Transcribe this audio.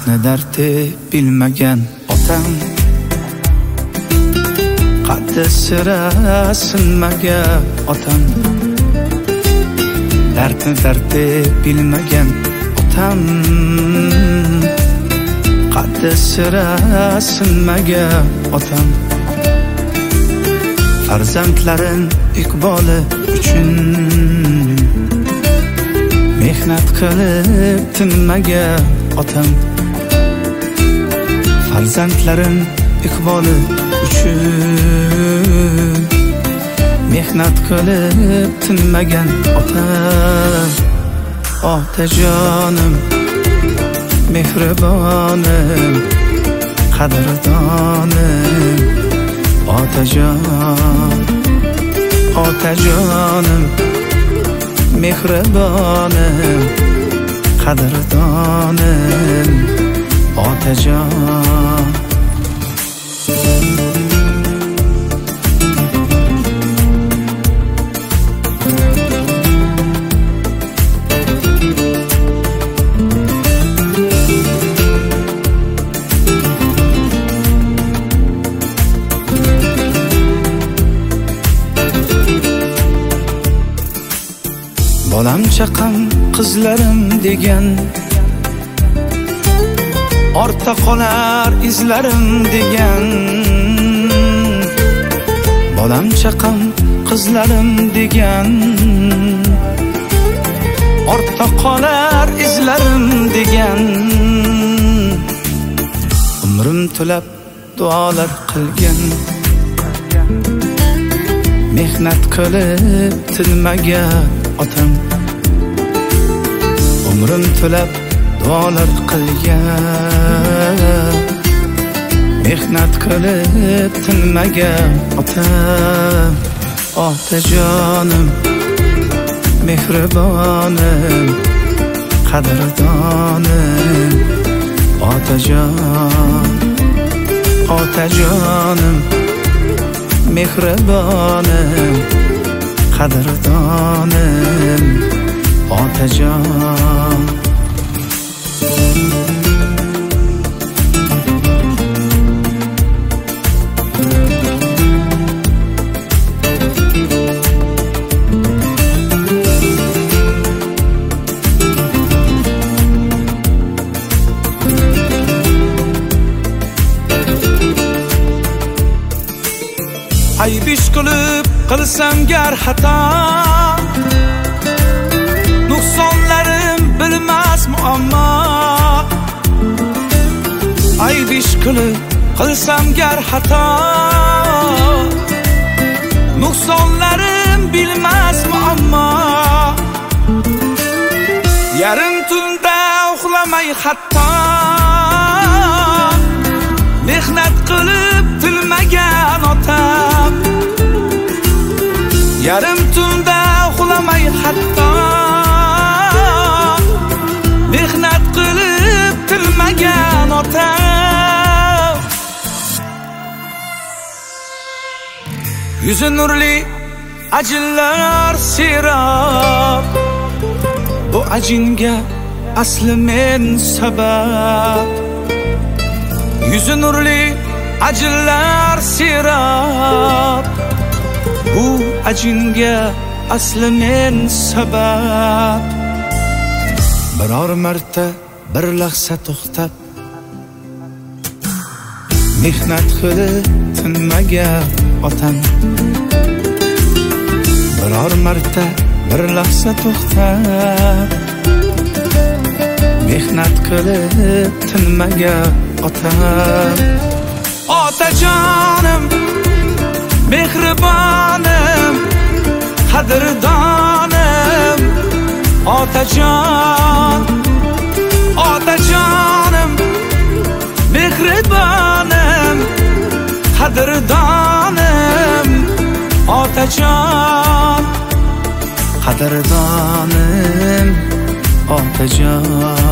dardni dardi bilmagan otam, qaddi sira sinmagan otam, dardni dardi bilmagan otam, qaddi sira sinmagan otam. Farzandlarin iqboli uchun mehnat qilib tinmagan otam, farzandlarin iqboli uchun mehnat qilib tinmagan otam. Otajonim, mehribonim, qadrdonim, otajonim, mehribonim, qadrdonim, otajon. Bolam chaqam qizlarim degan, ortda qolar izlarim degan. Bolam chaqam qizlarim degan, ortda qolar izlarim degan. Umrim to'lab duolar qilgan, mehnat qilib tinmagan otam. Umrim to'lab duolar qilgan, mehnat qilib tinmagan otam. Otajonim, mehribonim, qadrdonim, otajon. Otajonim, mehribonim, qadrdonim, otajon. Ayb ish qilib qilsam gar xato, nuqsonlarim bilmas muammo. Ayb ish qilib qilsam gar xato, nuqsonlarim bilmas muammo. Yarim tunda uxlamay hatto, mehnat qilib tilmagan otam. Yarim tunda uxlamay hatto, mehnat qilib tilmagan otam. Yuzi nurli ajinlar serob, bu ajinga asli men sabab. Yuzi nurli ajinlar serob, bu ajinga asli men sabab. Biror marta bir lahza to'xtab, mehnat qilib tinmagan otam. Biror marta bir lahza to'xtab, mehnat qilib tinmagan otam. Otajonim, mehribonim, qadrdonim, otajon. Otajonim, mehribonim, qadrdonim, otajon. Qadrdonim, otajon.